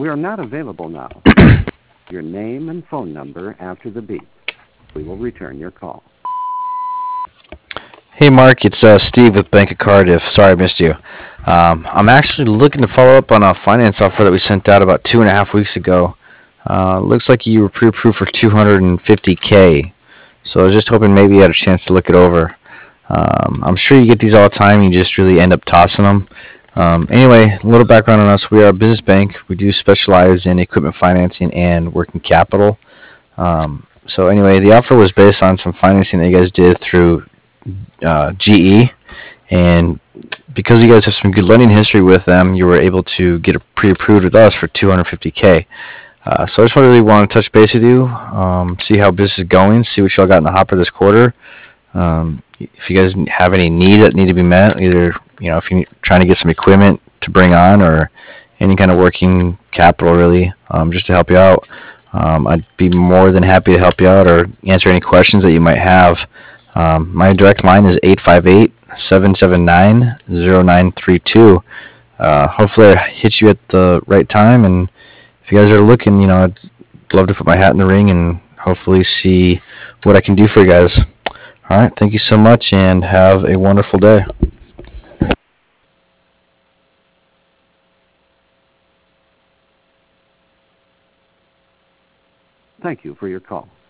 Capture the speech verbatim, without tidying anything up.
We are not available now. Your name and phone number after the beep. We will return your call. Hey Mark, it's uh, Steve with Bank of Cardiff. Sorry I missed you. Um, I'm actually looking to follow up on a finance offer that we sent out about two and a half weeks ago. Uh, looks like you were pre-approved for two hundred fifty k. So I was just hoping maybe you had a chance to look it over. Um, I'm sure you get these all the time. You just really end up tossing them. Um, anyway, a little background on us. We are a business bank. We do specialize in equipment financing and working capital. Um, so anyway, the offer was based on some financing that you guys did through uh, G E, and because you guys have some good lending history with them, you were able to get pre-approved with us for two hundred fifty k. Uh, so I just really want to touch base with you, um, see how business is going, see what y'all got in the hopper this quarter. Um, if you guys have any needs that need to be met, either you know if you're trying to get some equipment to bring on or any kind of working capital, really, um, just to help you out. Um, I'd be more than happy to help you out or answer any questions that you might have. Um, my direct line is eight five eight, seven seven nine, zero nine three two. Uh, hopefully I hit you at the right time, and if you guys are looking, you know, I'd love to put my hat in the ring and hopefully see what I can do for you guys. All right, thank you so much and have a wonderful day. Thank you for your call.